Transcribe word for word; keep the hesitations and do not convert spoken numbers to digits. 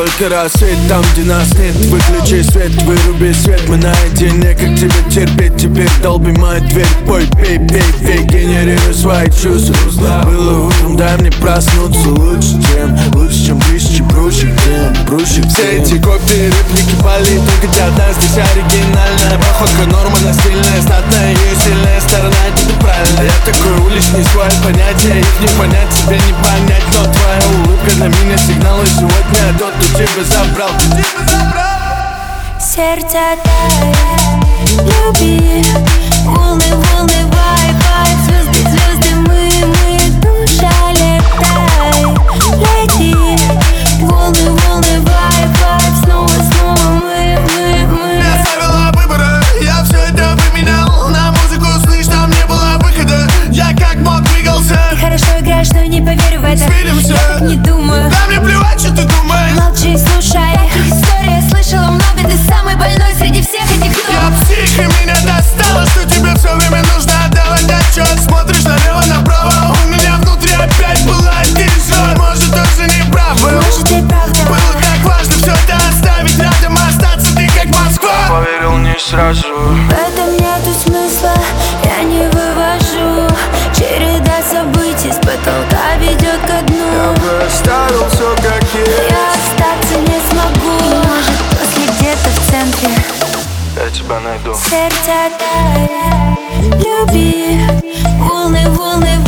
только рассвет. Там, где нас нет, выключи свет, выруби свет. Мы наедине, как тебе терпеть? Теперь долби мою дверь, пой, пей, пей, пей. Генерируй свои чувства. Было утром, дай мне проснуться. Лучше, чем, лучше, чем тысячи брущих тем, брущих тем. Все эти копии, реплики, поли, только одна здесь оригинальная. Походка нормально, стильная, статная, ее сильная сторона, это правильно. Я такой уличный, свое понятие, их не понять, тебе не понять. Но твоя улыбка для меня сигнал, и сегодня тот, кто тебя забрал, кто тебя забрал. Сердце тает, люби. Волны, волны, вай, вай. Звезды, звезды, мы, мы. Душа, летай, лети. Волны, волны, вай, вай. Снова, снова мы, мы, мы. Не оставила выбора, я все это поменял. На музыку слышь, там не было выхода. Я как мог двигался. Ты хорошо играешь, но не поверю в это. Свидимся. Я так не думаю. Да мне плевать, что ты думаешь. Молчи и слушай. Таких историй я слышала много. Ты самый больной среди всех этих кто. Я псих, и меня достало, что тебе все время нужно отдавать отчет. Смотришь налево, направо, у меня внутри опять была дежурь. Может, тоже не прав был. Может, и правда. Было так важно все это оставить, рядом остаться, ты как Москва. Поверил не сразу. В этом нету смысла, я не вывожу. Череда событий с потолка ведет ко дну. Я бы оставил все как есть. Я остаться не смогу. Может, после где-то в центре Я тебя найду. сердце тает, люби. Волны, волны,